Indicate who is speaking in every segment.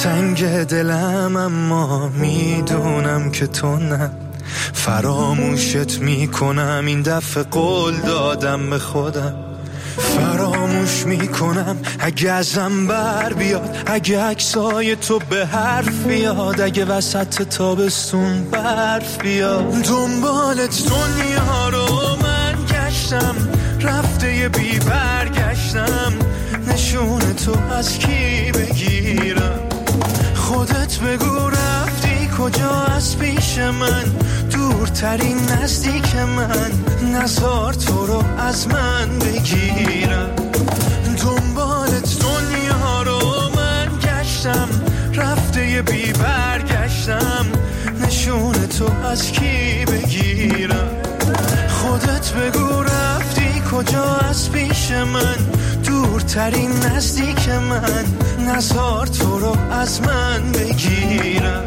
Speaker 1: تنگ دلم اما میدونم که تو نه. فراموشت میکنم این دفعه، قول دادم به خودم. فراموش میکنم اگه ازم بر بیاد، اگه عکسای تو به حرف بیاد، اگه وسط تابستون برف بیاد. دنبالت دنیا رو من گشتم، رفته یه بی برگشتم. نشون تو از کی بگیرم؟ خودت بگو رفتی کجا از پیش من؟ دورترین نزدیک من، نزار تو رو از من بگیرم. دنبالت دنیا رو من گشتم، رفته یه بی برگشتم. نشون تو از کی بگیرم؟ خودت بگو رفتی کجا از پیش من؟ دورترین نزدیک من، نزار تو رو از من بگیرم.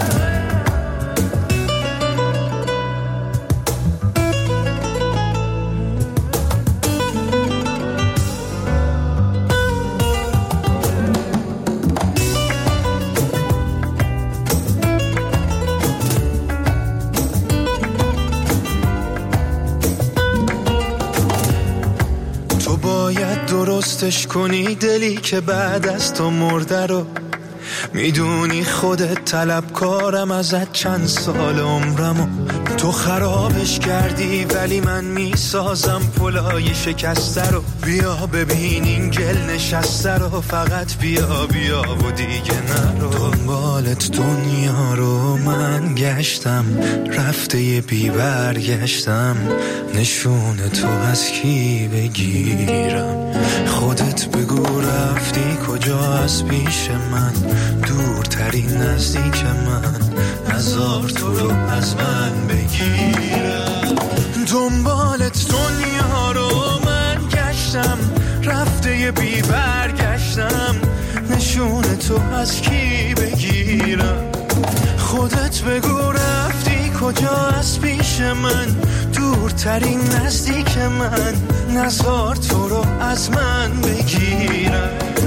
Speaker 1: درستش کنی دلی که بعد از تو مرده رو. میدونی خودت طلبکارم ازت چند سال عمرمو. تو خرابش کردی ولی من میسازم پلای شکسته رو. بیا ببین این گل نشسته رو، فقط بیا بیا و دیگه نرو. دنبالت دنیا رو من گشتم، رفته یه بی برگشتم. نشون تو از کی بگیرم؟ خودت بگو رفتی کجا از پیش من؟ دورترین نزدیک من، نزار تو رو از من بگیرم. دنبالت دنیا رو من گشتم، رفته یه بی برگشتم. نشون تو از کی بگیرم؟ خودت بگو رفتی کجا از پیش من؟ دورترین نزدیک من، نزار تو رو از من بگیرم.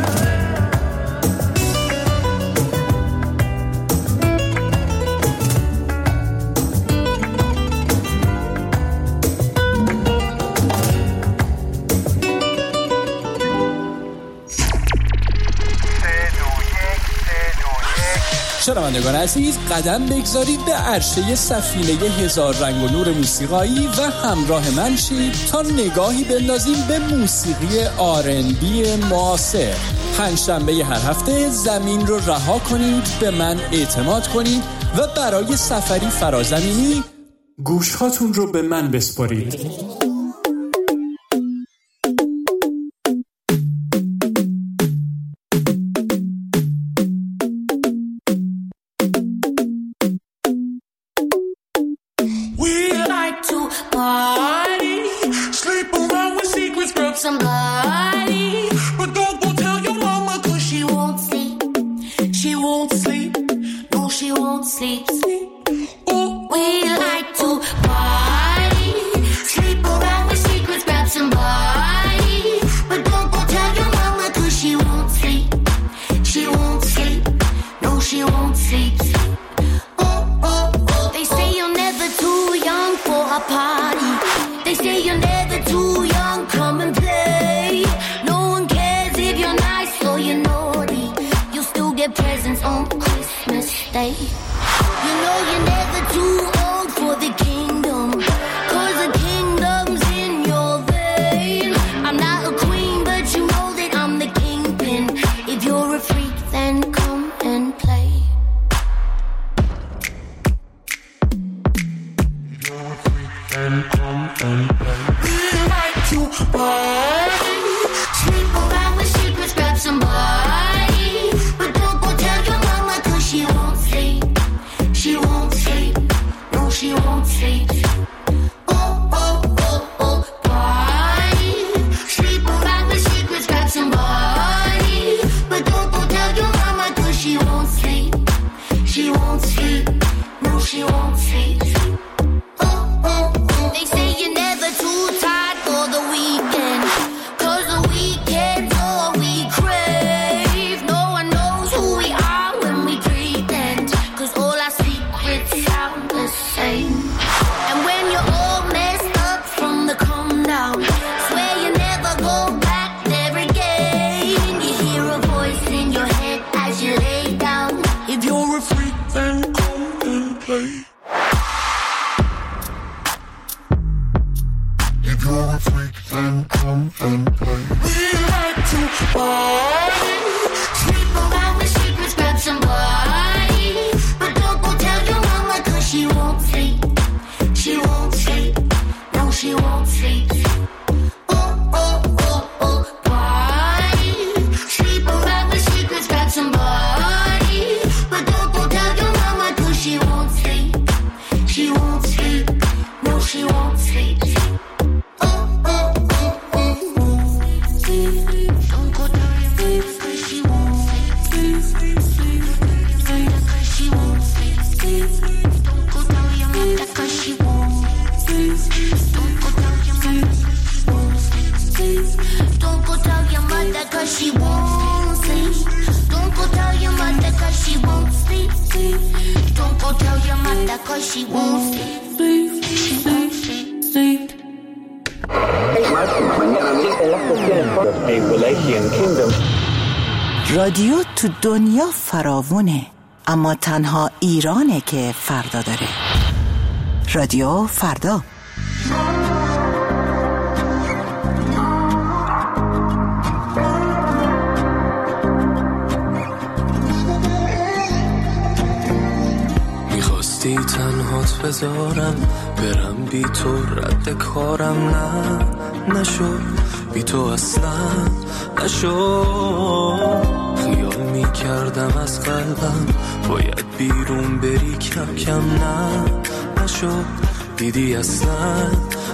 Speaker 2: شنوندگان عزیز، قدم بگذارید به عرشه سفینه هزار رنگ و نور موسیقایی و همراه من شید تا نگاهی بندازیم به موسیقی آرنبی معاصر. پنجشنبه هر هفته زمین رو رها کنید، به من اعتماد کنید و برای سفری فرازمینی گوشهاتون رو به من بسپارید.
Speaker 3: Somebody, but don't go tell your mama 'cause she won't sleep. Sleep around with secrets, grab somebody. But don't go tell your mama, cause she won't sleep. She won't sleep. No, she won't sleep. Oh, oh, oh, oh, party. Sleep around with secrets, grab somebody. But don't go tell your mama, cause she won't sleep. She won't sleep. No, she won't sleep. Oh, oh, oh, oh, oh. Don't go tell your mama, cause she won't sleep. Cause she won't sleep. Don't go tell your mama, cause she won't sleep. Don't go tell your mama, don't go tell your mother, cause she won't sleep. Don't go tell your mother, cause she won't sleep. Don't go tell your mother, cause she won't sleep.
Speaker 4: رادیو تو دنیا فراوونه، اما تنها ایرانه که فردا داره. رادیو فردا.
Speaker 1: میخواستی تنهات بذارم برم بی تو، رد کارم نشد بی تو اصلا نشد. خیال میکردم از قلبم باید بیرون بری، کم کم نشد دیدی اصلا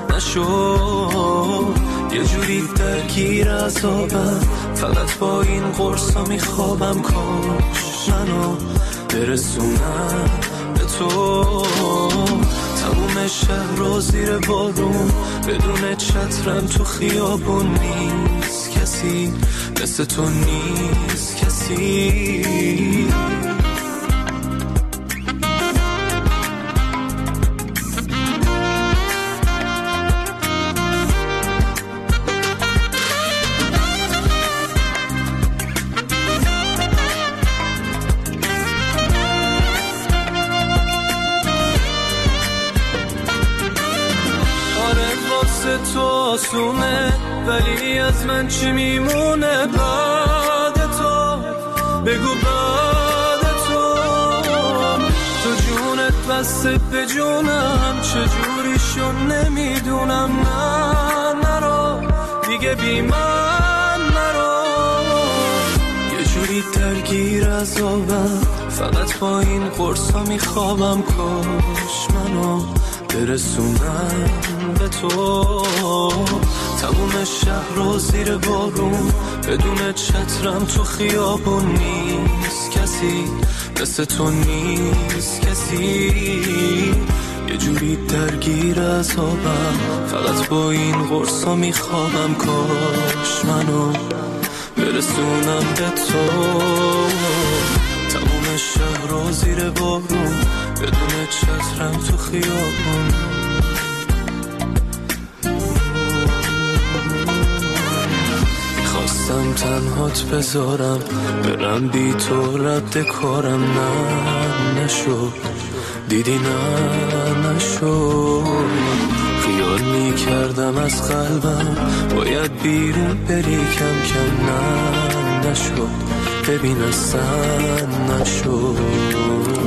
Speaker 1: نشد. یه جوری درگیر عذابم، فقط با این قرصا میخوابم، کاش منو برسونم به تو. تموم شهر رو زیر بارون، بدون چترم تو خیابون، نیست کسی مثل تو، نیست کسی. تو آسونه، ولی از من چی میمونه بعد تو؟ بگو بعد تو. تو جونت بسته به جونم، چجوری شد نمیدونم. نرو دیگه بی من نرو. یه جوری درگیر عذابم، فقط با این قرصا میخوابم، کاش منو برسونم به تو. تموم شهر رو زیر بارون، بدون چترم تو خیابون، نیست کسی مثل تو، نیست کسی. یه جوری درگیر عذابم، فقط با این قرصا میخوابم، کاش منو برسونم به تو. تموم شهر رو زیر بارون، بدون چترم تو خیابون. میخواستم تنهات بذارم برم بی تو، رد کارم نشد دیدی نشد. خیال میکردم از قلبم باید بیرون بری، کم کم نشد ببین اصلا نشد.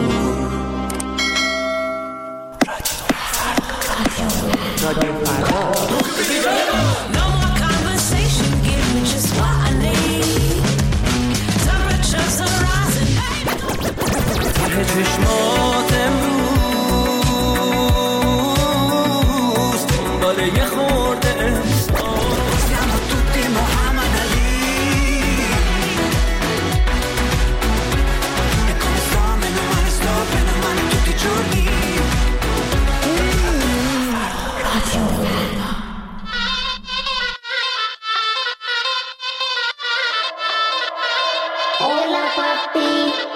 Speaker 1: چشمات امروز دنبال یه خورده siamo tutti Muhammad Ali e come sto meno male tutti i giorni.
Speaker 3: Hola papi.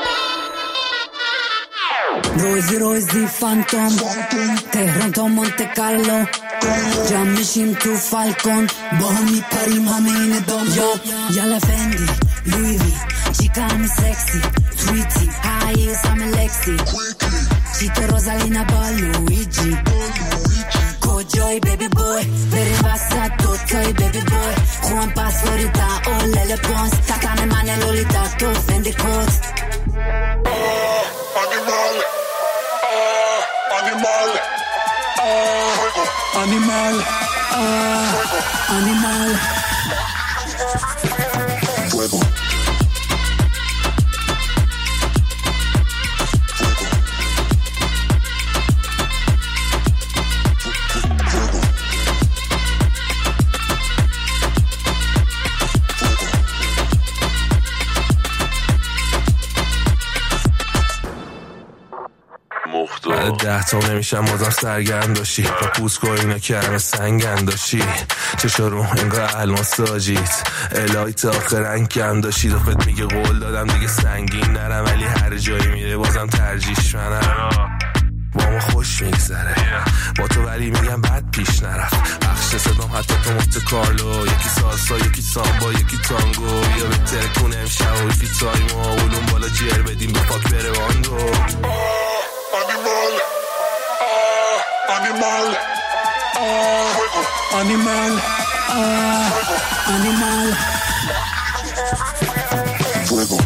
Speaker 5: روزی فانتوم، تهران تا مونت کارلو، جمع میشیم تو فالکون، با هم میپریم همه این دنیا. یالا فندی لوی وی چیکا همی سکسی، تویتی هاییز همه لکسی، چیکا روزالینا با لویجی، کد کجایی بیبی بوی بریم وسط دوتایی بیبی بوی خوان پس فلوریدا اولل پونس تکن من لولیتا تو فندی کوت
Speaker 1: Animal,
Speaker 5: animal
Speaker 1: fuego. بعد 10 تا نمیشم بازم سرگرم داشتی با پوست که اینا که همه سنگن داشتی چشا رو انگار الماس داجیت الهی تا آخر رنگ کم داشتی دفت میگه قول دادم دیگه سنگین نرم ولی هر جایی میره بازم ترجیش منم با ما خوش میگذره با تو ولی میگم بد پیش نرفت بخش صدام حتی تو مفت کارلو یکی سالسا یکی سامبا یکی تانگو یا بهتره کنه امشب و یکی تایمو اولون بالا جر بدیم به پاک بره واندو Animal, animal,
Speaker 5: animal
Speaker 1: fuego.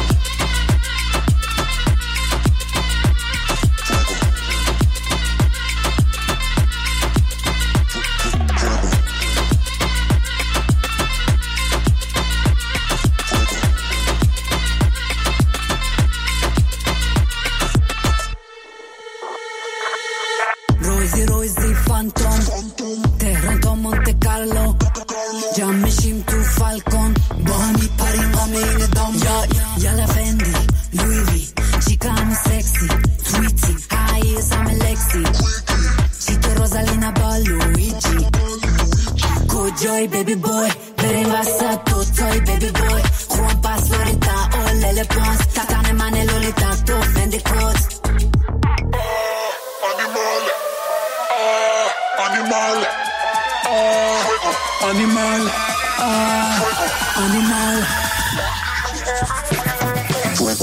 Speaker 5: رویزی فانتوم تهران تا مونته کارلو جمع میشیم تو فالکون با هم میپریم همه این دام یالا فندی لویوی چیکا همه سکسی تویتی هاییز همه لکسی چیتو روزالینا با لویجی کجایی بیبی بوی بریم وسط دوتایی بیبی بوی خوان پس فلوریدا اولل پونس تکن من لولیتا تو فندی کوت
Speaker 1: Animal, animal,
Speaker 5: animal
Speaker 1: fuego.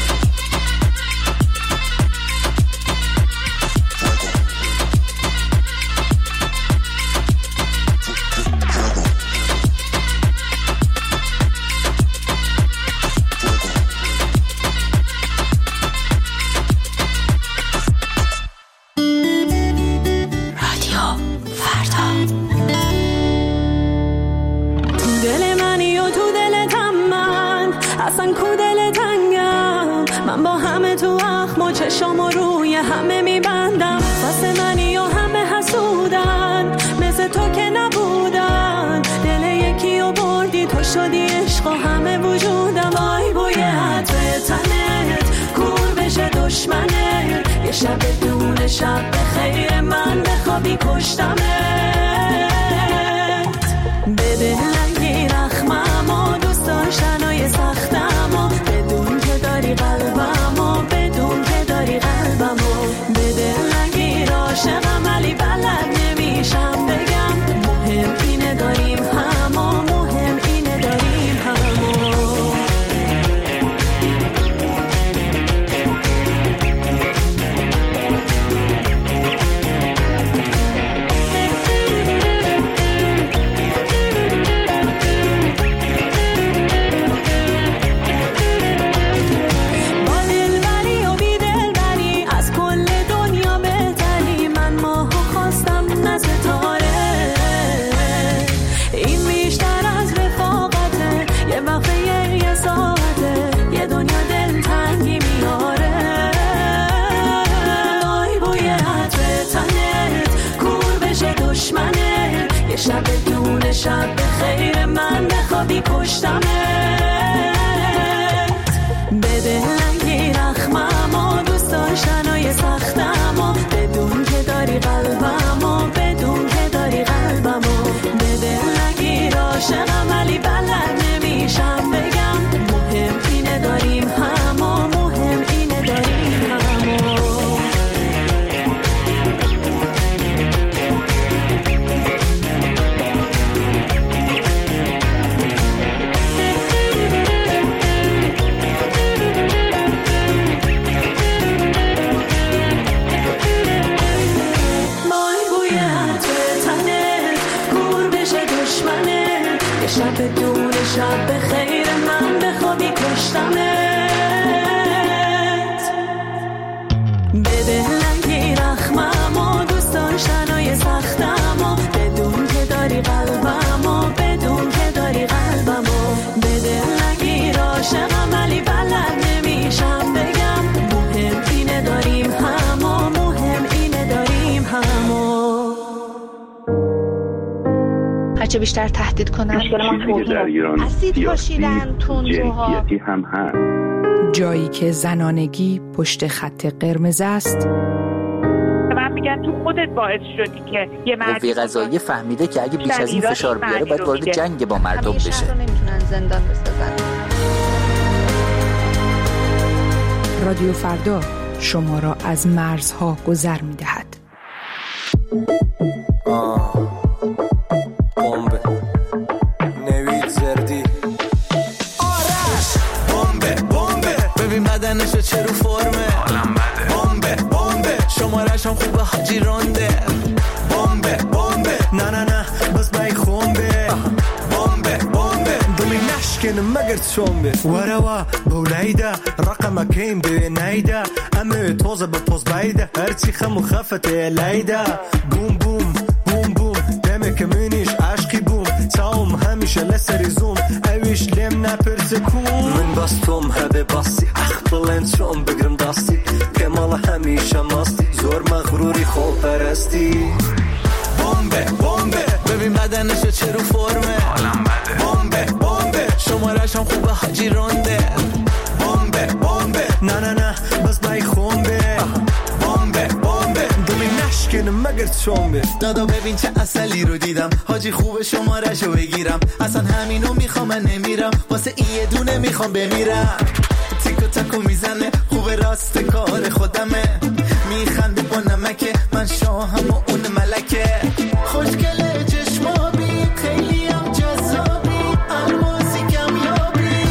Speaker 6: چشامو روی همه میبندم واسه منی و همه حسودن مثل تو که نبودن دل یکی و بردی تو شدی عشق و همه وجودم وای بوی عطر تنت کور بشه دشمنت یه شب دون شب به خیر من بخوابی پشتمت بده لنگی رخمم و دوست داشتنای سختم و بدون که داری قلبم و بدون که داری قلبمو بده لنگی عاشقم ولی بلد نمیشم بگم مهم اینه داریم هم و مهم اینه داریم همو شب دون شب به خیر من بخوابی پشتمت بده لنگی رخمم و دوست داشتنای سختم و بدون که داری قلبم و بدون که داری قلبمو بده لنگی عاشقم ولی بلد نمیشم بگم مهم اینه داریم هم و مهم اینه داریم همو
Speaker 7: چه بیشتر تهدید کنن.
Speaker 8: مشکل ما توهین
Speaker 7: اسید پاشیدن، تندروها
Speaker 8: هم هست.
Speaker 9: جایی که زنانگی پشت خط قرمز است.
Speaker 10: من میگن تو خودت باعث شدی که یه
Speaker 11: قوه قضاییه فهمیده که اگه بیش از این فشار بیاره باید وارد جنگ با مردم بشه.
Speaker 7: شهر رو نمیتونن زندان بسازن.
Speaker 9: رادیو فردا شما را از مرزها گذر می‌دهد.
Speaker 12: بمب نوید زردی
Speaker 1: آرش بمبه ببین بدنشو چه رو فرمه حالم بده بمبه شمارش هم خوبه حاجی رونده بمبه نه بس بای خونبه بمبه دلی نشکن مگر چومبه وروا بولایده رقم کیم به نایده امه توزه به پوز بایده هرچی خمو خفته لایده بوم دمه که منیش عشقی بوم تاوم همیشه لسری زوم اویش لیم نپرسه کون من باستم هده باسی اخبالن چون بگرم داستی کمال همیشه ماستی زور مغروری خوب پرستی بمبه ببین بدنشو چه رو فرمه حالم بده بمبه شمارش هم خوبه حاجی رونده بمبه نه بس بای خونبه بمبه دلی نشکن مگر چومبه دادا ببین چه اصلی رو دیدم حاجی خوبه شمارشو بگیرم اصلا همینو میخوام من نمیرم واسه این یه دونه میخوام بمیرم تیکو تاکو میزنه خوبه راست کار خودمه میخنده با نمکه من شاهم و اون ملکه خوشگله چشمابی خیلی هم جذابی الماسی کمیابی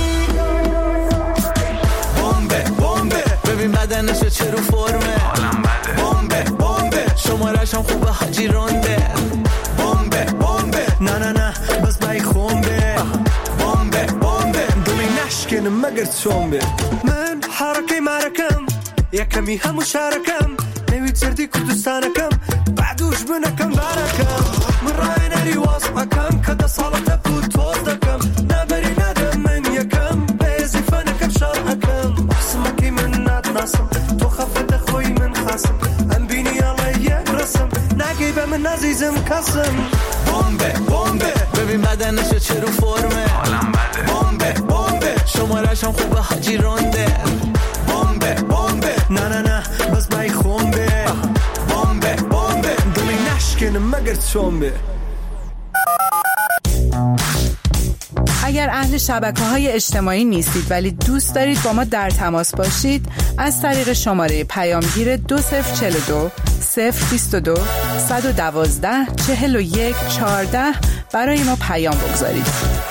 Speaker 1: بمبه ببین بدنشو چه رو فرمه حالم بده بمبه شمارش هم خوبه حاجی رونده بمبه نه بس بای خونبه بمبه دلی نشکن مگر چومبه من حرکه مرکم یکمی همو شرکم نوید زردی کردستانکم بعدوش بنکم برکم من رای نری واسمکم کده سالت بود توز دکم نبری ندم من یکم بیزی فنکم شرحکم بحثمکی من ندناسم تو خفت خوی من خاسم ام بینی علی یک رسم نگی به من عزیزم کسم بمبه ببین بدنشو چه رو فرمه حالم بده بمبه شمارش هم خوبه حاجی رونده بمبه نه بس بای خونبه بمبه دلی نشکن مگر چومبه.
Speaker 9: اگر اهل شبکه‌های اجتماعی نیستید ولی دوست دارید با ما در تماس باشید از طریق شماره پیامگیر 2042 022 112 41 14 برای ما پیام بگذارید.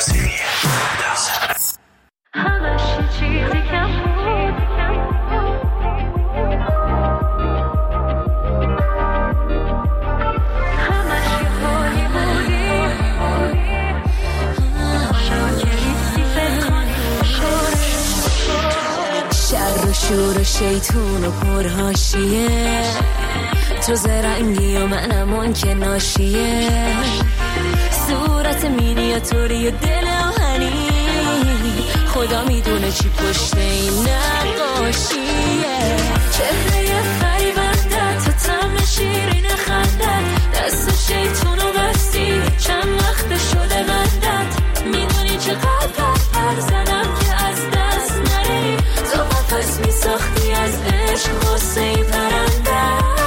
Speaker 6: شور و شیطون و پرهاشیه تو زرنگی و منم اون که ناشیه صورت مینیاتوری و دل آهنی خدا میدونه چی پشت این نقاشیه چهره فریبنده تا تم شیرین خندت دست شیطون و بستی چند وقت شده بندت میدونی چقدر پر زدم که از دست نری تو قفص می ساختی از عشق غصه پرنده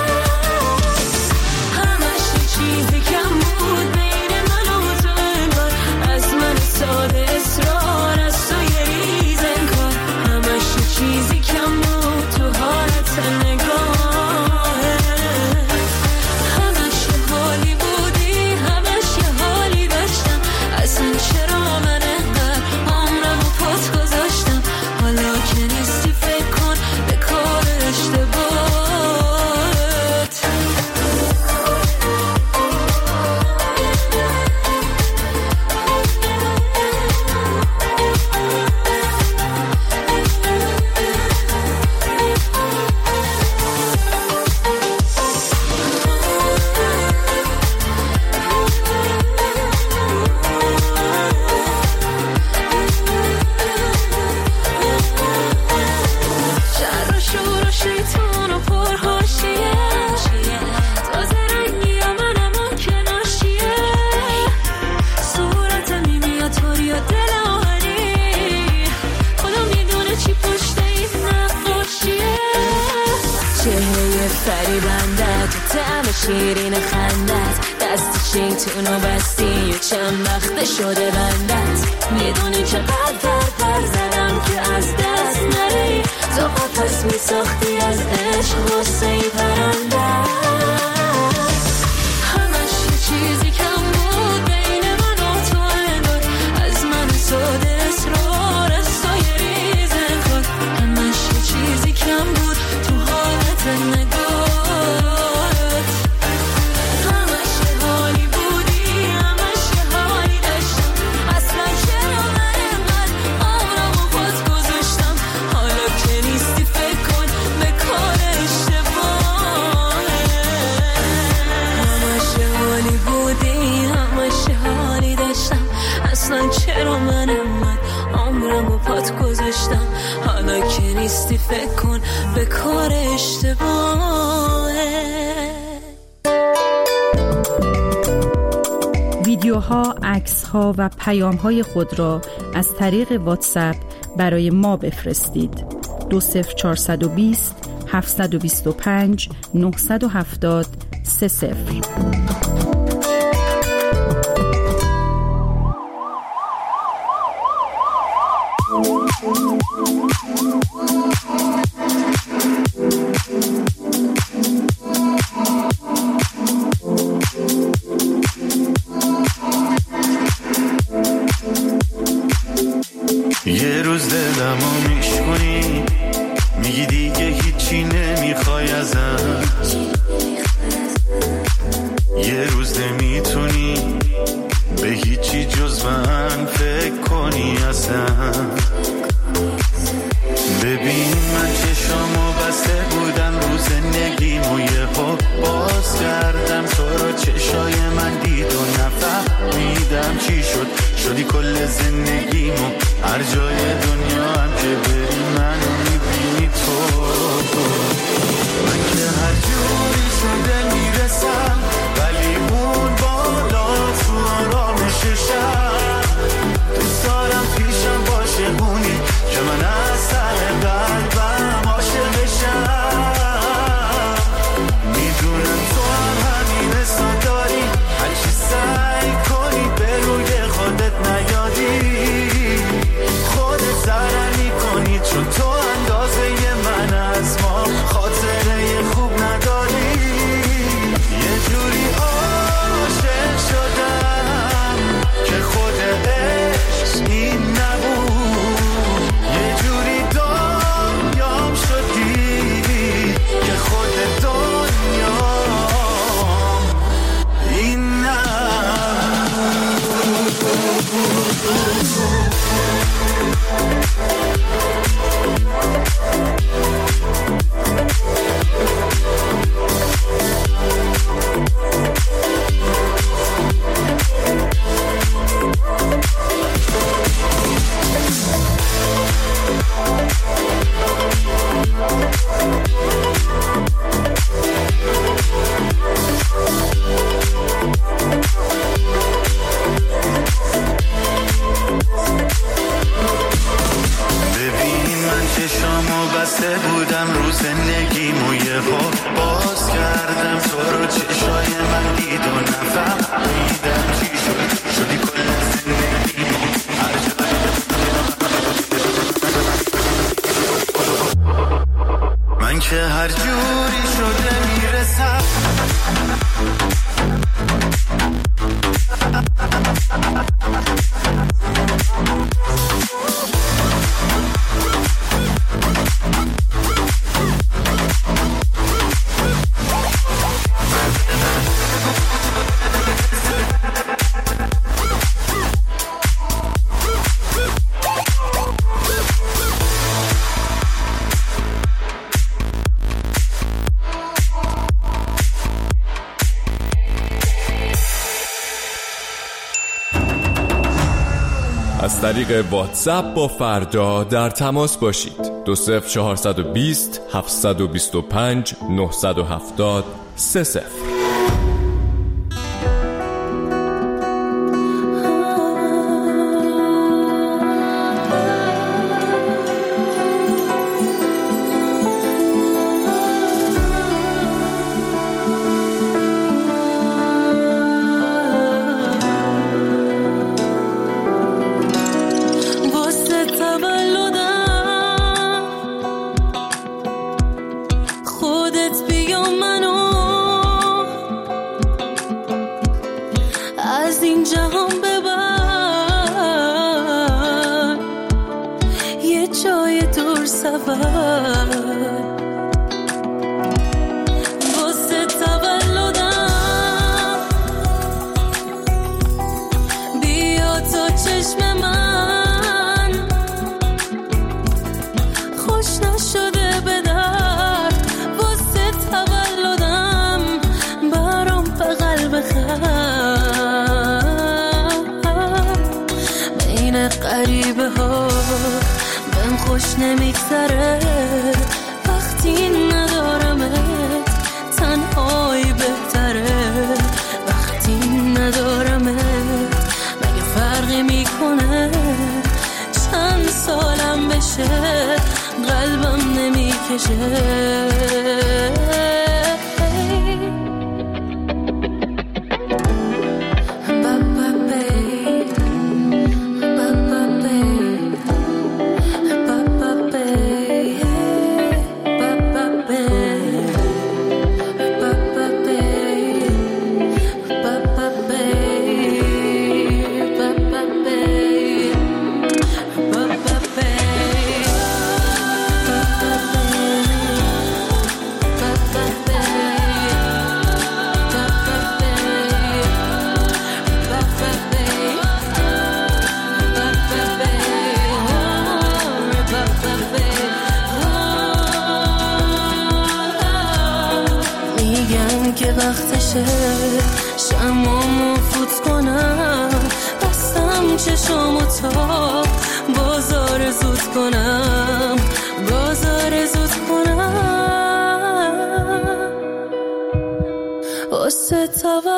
Speaker 6: همش یه چیزی کم بود بین من و تو انگار از من ساده اصرار از تو یه ریز انگار همش یه چیزی کم بود تو حالت نگاهه همش یه حالی بودی همش یه حالی داشتم اصلا چرا من انقدر عمرم و فریبنده تو طعم شیرین خندت دست شیطونو بستی و چند وقت شده بندت میدونی چقدر پر زدم که از دست نری تو قفس میساختی از عشق واسه پرنده همش یه چیزی کم بود بین من و تو انگار از من ساده اصرار از تو یه ریزه کن همش یه چیزی کم بود تو حالت نگاه چرا من انقدر عمرم و پات گذاشتم حالا که نیستی فکر کن به کار اشتباهه
Speaker 8: ویدیوها، عکس‌ها و پیام‌های خود را از طریق واتساپ برای ما بفرستید 20420 725 970 30.
Speaker 1: یه روز دلمو میشکنی میگی دیگه هیچی نمیخوای ازم یه روز نمیتونی به هیچی جز من فکر کنی اصلا ببین من چشامو بسته بودم رو زندگیمو یهو باز کردم تو رو چشای من دید و نفهمیدم چی شد شدی کل زندگیمو هر جای دنیا هم که بری منو میبینی تو من که هر جوری شده میرسم ولی اون بالا تو آرامششم دوست دارم پیشم باشه اونی که من از سر قلبم عاشقشم میدونم تو هم همین حسا داری هرچی سعی کنی به روی خودت نیادی خودت ضرر میکنی چون تو اندازه من از ما خاطره خوب نداری یه جوری عاشق شدم که خود عشق این نبود یه جوری دنیام شدی که خود دنیام این نبود بسته بودم رو زندگیمو یهو باز کردم تو رو چشای من دید و نفهمیدم چی شد شدی کل زندگیمو هر جای من که هر جوری شده میرسم
Speaker 13: از طریق واتساپ با فردا در تماس باشید 20420 725 970 30.
Speaker 6: یه جای دور سفر واسه تولدم بیا تا چشم من خوش نشده به درد واسه تولدم برام بغل بخم بین غریبه ها بهم خوش نمیگذره وقتی ندارمت تنهایی بهتره وقتی ندارمت مگه فرقی میکنه چند سالم بشه قلبم نمیکشه که وقتشه شمامو فوت کنم بستم چشامو تا بازار زود کنم بازار زود کنم واسه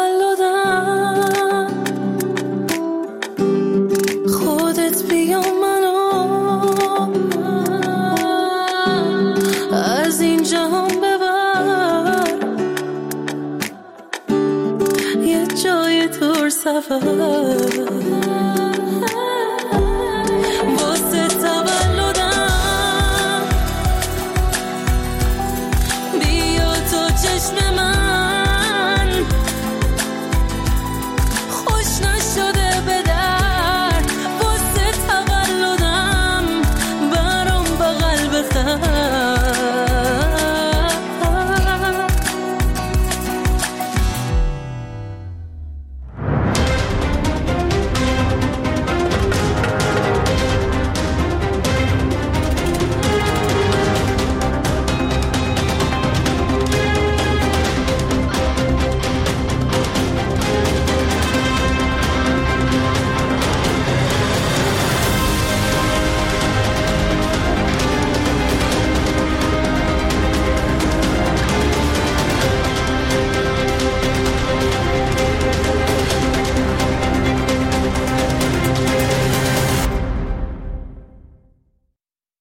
Speaker 6: تولدم خودت بیا منو از این جهان جای دور سفر